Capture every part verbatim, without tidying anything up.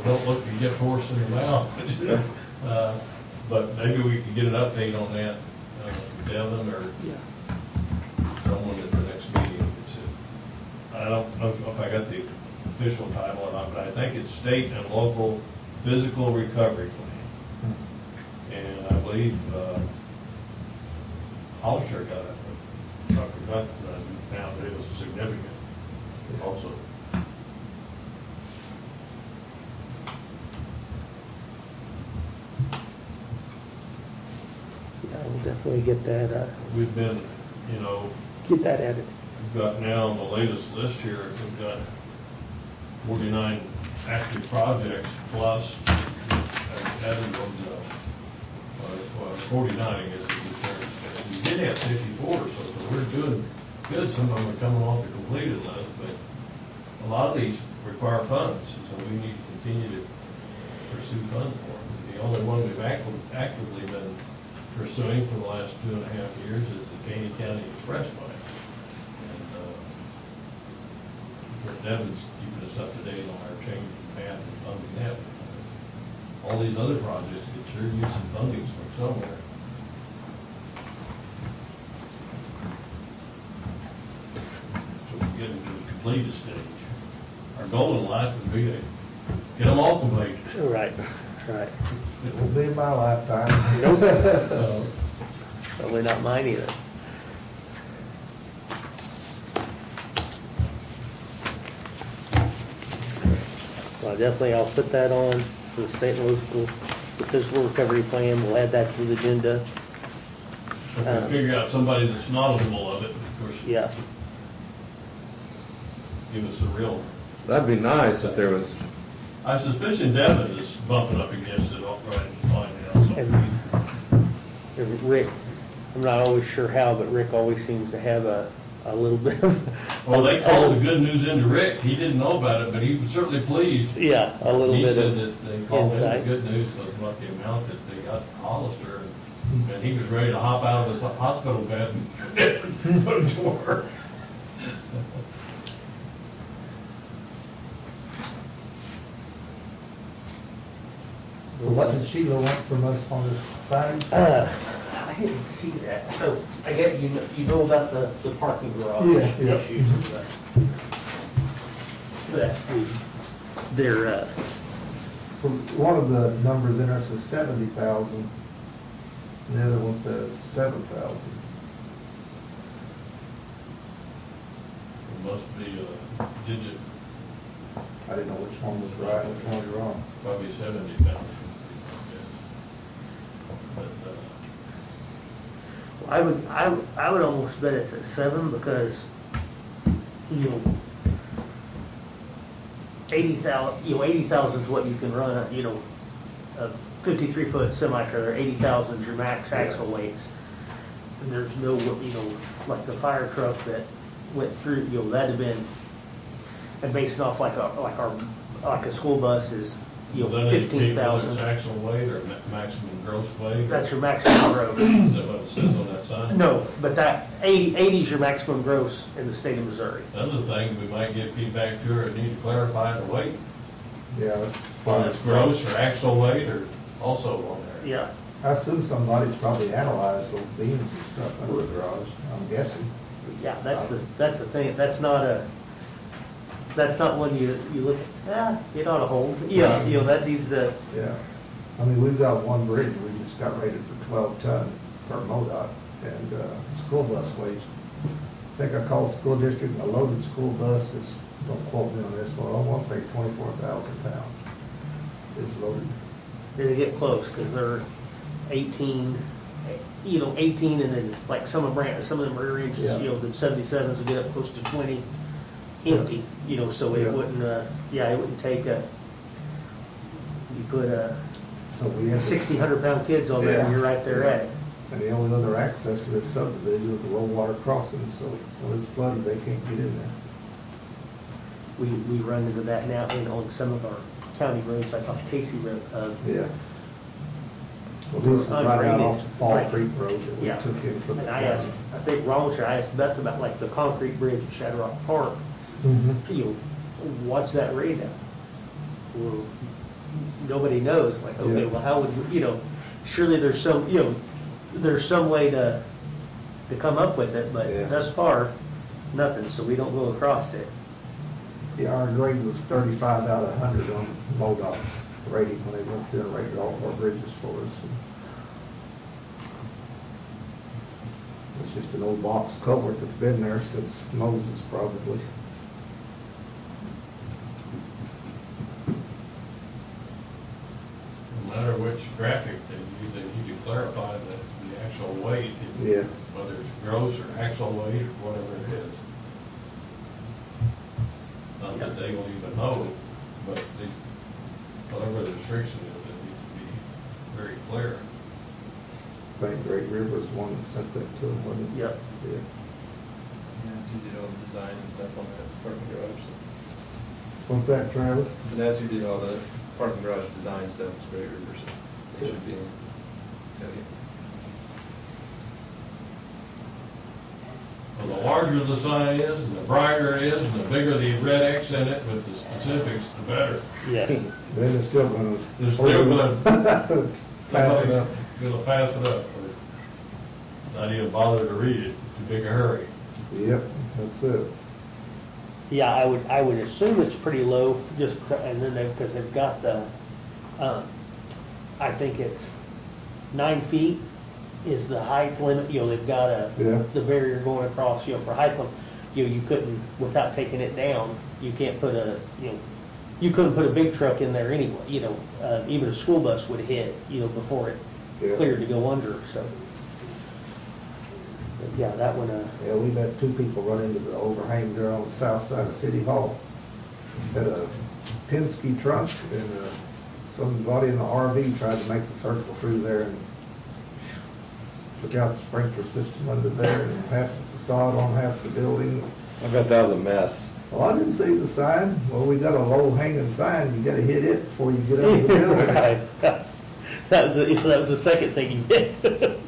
don't look to get horse in the mouth. uh, but maybe we could get an update on that, uh, from Devin or Yeah. someone at the next meeting. It's a, I don't know if I got the official title or not, but I think it's State and Local Physical Recovery Plan. And I believe uh, Hollister got it, but Doctor Gunn uh, found it was significant also. Yeah, we'll definitely get that, uh, We've been, you know, get that added. we've got now on the latest list here, we've got forty-nine active projects plus added ones, uh, well, forty-nine, I guess is the term. We did have fifty-four, so we're doing good. Some of them are coming off the completed list, but a lot of these require funds, and so we need to continue to pursue funds for them. The only one we've actively, actively been pursuing for the last two and a half years is the Caney County Expressway. And uh, Devin's keeping us up to date on our change in path and funding that. All these other projects get sure use some funding from somewhere. So we get into the completed stage. Our goal in life would be to get them all completed. Right, right. It will be my lifetime. Nope. Uh, Probably not mine either. Well, definitely I'll put that on for the state and local, the physical recovery plan. We'll add that to the agenda. If Uh, we figure out somebody that's knowledgeable of it, of course, Yeah. give us a real. That'd be nice if there was. I suspicion Devin is bumping up against it all right fine now. So And and Rick, I'm not always sure how, but Rick always seems to have a, a little bit of. well, they called the good news into Rick. He didn't know about it, but he was certainly pleased. Yeah, a little he bit said of that they called in insight. the good news about the amount that they got from Hollister, and, and he was ready to hop out of his hospital bed and put it to work. So what did Sheila want from us on this sign? Uh, I didn't see that. So I get you know, you know about the, the parking garage Yeah, yeah. issues and that. That we, they're, uh, From one of the numbers in there says seventy thousand, and the other one says seven thousand. It must be a digit, I didn't know which one was right, which one was wrong. probably seventy thousand. But uh, I would, I, would- I would almost bet it's at seven because, you know, eighty thousand, you know, eighty thousand is what you can run, a, you know, a fifty-three foot semi-trailer, eighty thousand is your max axle weights. And there's no, you know, like the fire truck that went through, you know, that'd have been, and based off like a, like our, like a school bus is, you does know, that indicate fifteen whether it's thousand. actual weight or ma- maximum gross weight? That's your maximum gross. Is that what it says on that sign? No, but that eighty, eighty is your maximum gross in the state of Missouri. Another thing, we might get feedback to her, need to clarify the weight, Yeah, that's whether it's gross or actual weight or also on there. Yeah. I assume somebody's probably analyzed those beams and stuff under the garage, I'm guessing. Yeah, that's the, that's the thing, that's not a, that's not one you, you look, ah, it ought to hold. Yeah, you know, that needs to, Yeah. I mean, we've got one bridge, we just got rated for twelve ton for MoDOT, and, uh, school bus weighs. I think I called the school district, and a loaded school bus is, don't quote me on this, but I want to say twenty-four thousand pounds is loaded. they get close, cause they're eighteen, you know, eighteen and then like some of brand, some of them rear inches, Yeah. you know, the seventy-sevens will get up close to twenty empty, you know, so it Yeah. wouldn't, uh, yeah, it wouldn't take a, you put a So we have. to- sixty, hundred pound kids on there, Yeah. and you're right there at it. And the only other access to this subdivision is the low water crossing, so when it's flooded, they can't get in there. We, we run into that now in on some of our county roads, like off Casey Road, uh, Yeah. Well, this is right out off the Fall Right. Creek Road that we yeah. took in from the And I county. asked, I think Rollinsford, I asked Beth about like the concrete bridge at Shadow Rock Park. Mhm. You know, what's that rate at? Well, nobody knows, like, okay, Yeah. well, how would, we- you know, surely there's some, you know, there's some way to, to come up with it, but Yeah. thus far, nothing, so we don't go across it. Yeah, our grade was thirty-five out of one hundred on MoDOT's rating when they went through and rated all of our bridges for us. It's just an old box culvert that's been there since Moses probably. No matter which graphic they use, they need to clarify the, the actual weight. Yeah. Whether it's gross or actual weight or whatever it is. Not that they will even know, but they, whatever the restriction is, it needs to be very clear. I think Great River is one that sent that to them, wasn't it? Yep. Yeah. Yeah, it's who did all the design and stuff on that parking garage. What's that, Travis? And that's who did all the parking garage design stuff, it's Great River, so they should be in. Tell you. Well, the larger the sign is, and the brighter it is, and the bigger the red X in it with the specifics, the better. Yes. Then it's still gonna. It's still gonna- Pass it up. Gonna pass it up, or not even bother to read it, too big a hurry. Yep, that's it. Yeah, I would, I would assume it's pretty low, just, and then they, because they've got the, um, I think it's nine feet is the height limit, you know, they've got a, Yeah. the barrier going across, you know, for height limit, you know, you couldn't, without taking it down, you can't put a, you know, you couldn't put a big truck in there anyway, you know, uh, even a school bus would hit, you know, before it Yeah. cleared to go under, so. But yeah, that one, uh, Yeah, we've had two people run into the overhang there on the south side of City Hall. Had a Penske truck and uh, somebody in the R V tried to make the circle through there and took out the sprinkler system under there and half the facade on half the building. I bet that was a mess. Well, I didn't see the sign. Well, we got a low hanging sign. You gotta hit it before you get under the building. right. That was, the- that was the second thing you did.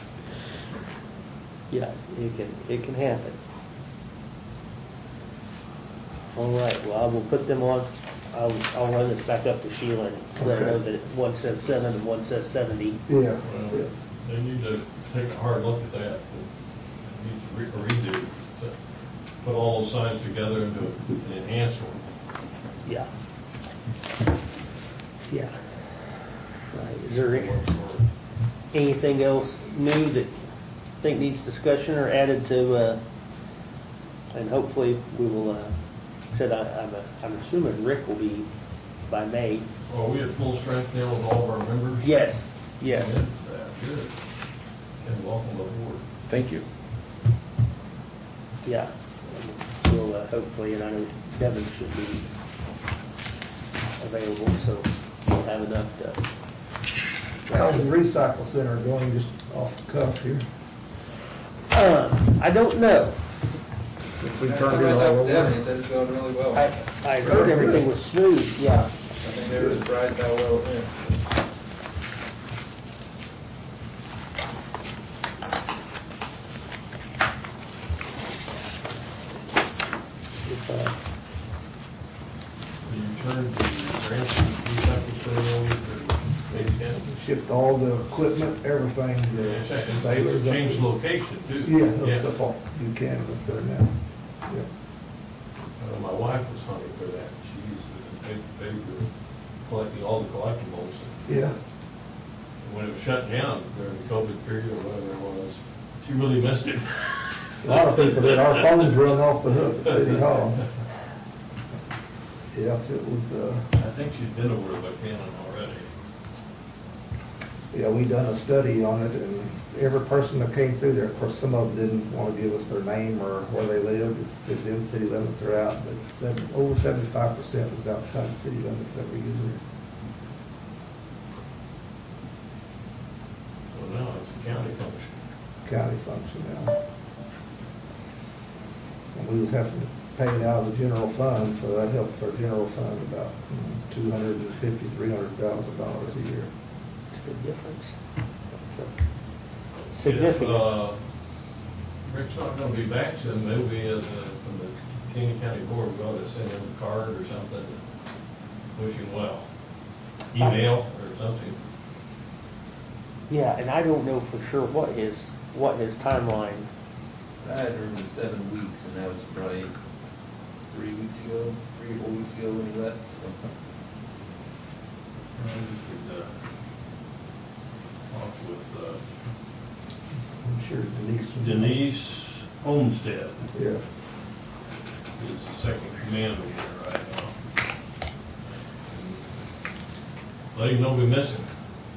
Yeah, it can, it can happen. All right, well, I will put them on, I'll, I'll run this back up to Sheila and let her know Okay. that one says seven and one says seventy. Yeah, Well, yeah. they need to take a hard look at that. It needs to re- redo, to put all those signs together into an enhanced one. Yeah. Yeah. Right, is there any- Works for- anything else new that you think needs discussion or added to, uh, and hopefully we will, uh, said I, I'm, uh, I'm assuming Rick will be by May. Well, we had full strength now with all of our members. Yes, yes. Yeah, Good. And welcome aboard. Thank you. Yeah, we'll, uh, hopefully, and I know Devin should be available, so we'll have enough to. How's the recycle center going, just off the cuff here? Uh, I don't know. Since we Last turned time it I all talked to Devin, over. he said it's going really well. I, I heard everything was smooth, yeah. I think they were surprised how well it went. If, uh, You turned the Ransom recycle center over to Lady County. Shipped all the equipment, everything. Yeah, the it's it's- balers it's up changed there. location too. Yeah, up to all Buchanan up there now. Yeah. Uh, my wife was hunting for that. She's, they, they were collecting all the collectibles. Yeah. And when it was shut down during the COVID period or whatever it was, she really missed it. A lot of people did. Our phones run off the hook at City Hall. Yeah, it was, uh, I think she'd been over to Buchanan already. yeah, we done a study on it, and every person that came through there, of course, some of them didn't want to give us their name or where they lived, if it's in city limits or out, but seven, over seventy-five percent was outside city limits that were using it. So now it's a county function. County function now. And we was having to pay it out of the general fund, so that helped our general fund about two hundred and fifty, three hundred thousand dollars a year. it's a big difference. So, If, Significant. uh, Rick's not gonna be back soon, maybe as a, from the King County Board, we ought to send him a card or something, wish him well. email or something. Yeah, and I don't know for sure what his, what his timeline. I had heard it was seven weeks, and that was probably three weeks ago, three or four weeks ago when he left, so. I just would, uh, talk with, uh, I'm sure Denise. would know. Denise Homestead Yeah. is the second commander here right now. Let him know we miss him.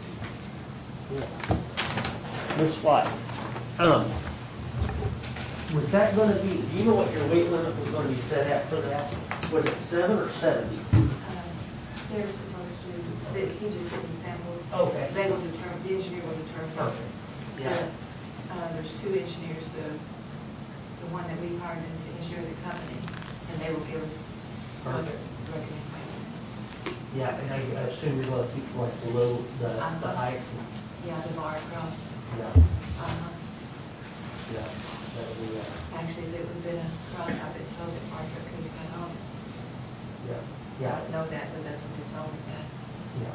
Miss White, um, was that gonna be, do you know what your weight limit was gonna be set at for that? Was it seven or seventy? Um, They're supposed to, they, he just sent me samples. Okay. They will determine, the engineer will determine. Perfect. Yeah. The, Uh, there's two engineers, the, the one that we hired is the engineer of the company, and they will give us what Perfect. they're recommending. Yeah, and I, I assume you're gonna keep like below the, the height? Yeah, the bar across. Yeah, Uh-huh. yeah, that'll be, uh, Actually, if it would have been a cross, I've been told that Martha could have got home. yeah, I yeah, don't know that, but that's what they told me that. yeah.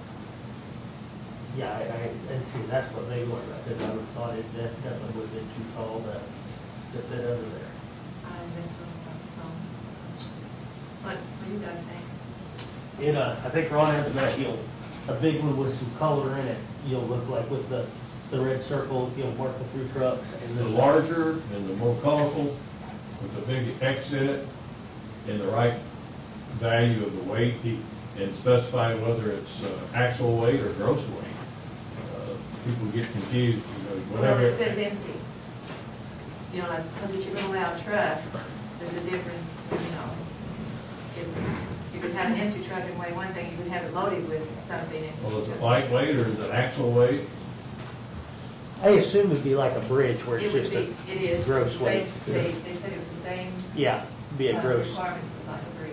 Yeah, I, I, and see, that's what they were, because I would've thought it de- definitely would've been too tall to, to fit under there. I don't think so, so. What, what do you guys think? In a, I think Ron had the best, you'll, a big one with some color in it, you'll look like with the, the red circle, you'll mark the through trucks and The then. larger and the more colorful, with the big X in it, and the right value of the weight, he- and specifying whether it's uh, actual weight or gross weight. Uh, People get confused, you know, Well, whatever. it says empty. You know, like, because if you're gonna allow a truck, there's a difference, you know. If you could have an empty truck and weigh one thing, you could have it loaded with something and. Well, is it lightweight or is it actual weight? I assume it'd be like a bridge where it's It would just a be, it is. gross Same- weight. They, they said it's the same. Yeah, be a uh, gross. Requirements as like a bridge.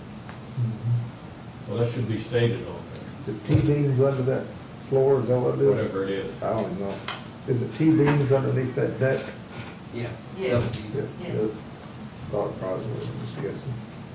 Well, that should be stated on Is it T-beams under that floor, is that what it there, is? whatever it is. I don't even know. Is it T-beams underneath that deck? Yeah. Yes. Yeah, Yes. yeah. Thought it probably was, I'm just guessing.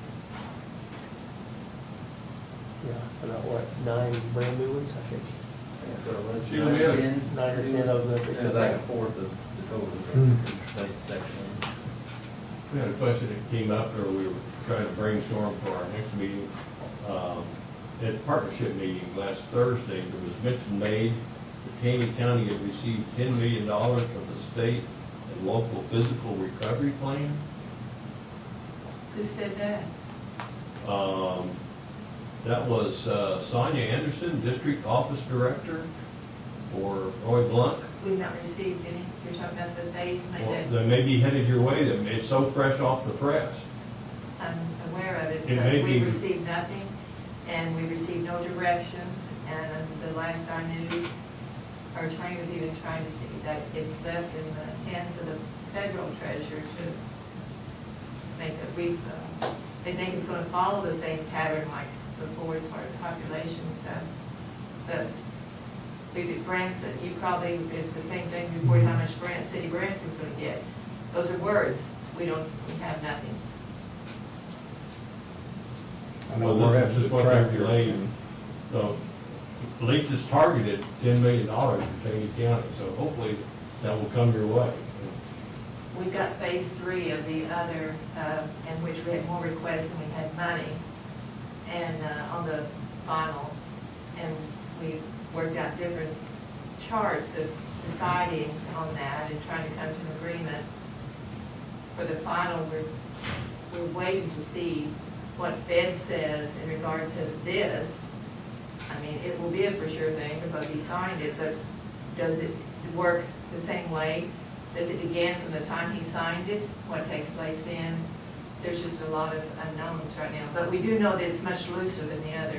Yeah, about what, nine brand new ones, I think. That's what it was. Shoot, Nine we or had- ten. Nine or ten of them. It was like a fourth of the total, Hmm. replaced section. We had a question that came up, or we were trying to brainstorm for our next meeting. Um, At the partnership meeting last Thursday, there was mention made that Caney County had received ten million dollars from the state and local physical recovery plan. Who said that? Um, That was uh, Sonia Anderson, District Office Director, or Roy Blunt. We've not received any, you're talking about the phase, Well, maybe, they may be headed your way, that it's so fresh off the press. I'm aware of it, It may but we be- received nothing, and we received no directions, and the last I knew, our attorney was even trying to see that it's left in the hands of the federal treasurer to make a, we, uh, they think it's gonna follow the same pattern like before as far as population stuff, but we did Branson, you probably, it's the same thing before, how much Brant, City Branson's gonna get. Those are words, we don't, we have nothing. I know Well, we're this having is to just what they're track delaying. So, at least it's targeted ten million dollars for Caney County, so hopefully that will come your way. We've got phase three of the other, uh, in which we had more requests than we had money, and, uh, on the final, and we worked out different charts of deciding on that and trying to come to an agreement. For the final, we're, we're waiting to see what Fed says in regard to this. I mean, it will be a for sure thing because he signed it, but does it work the same way? Does it begin from the time he signed it? What takes place then? There's just a lot of unknowns right now, but we do know that it's much looser than the other.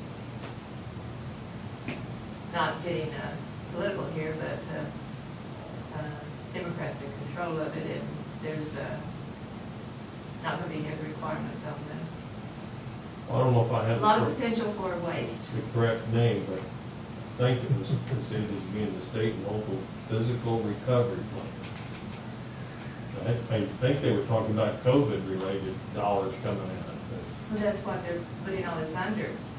Not getting uh, political here, but uh, uh, Democrats in control of it, and there's uh, not going to be near the requirements of them. I don't know if I A have lot of the cor- potential for waste. the correct name, but I think it was considered as being the state and local physical recovery plan. I, I think they were talking about COVID-related dollars coming in. Well, that's what they're putting all this under.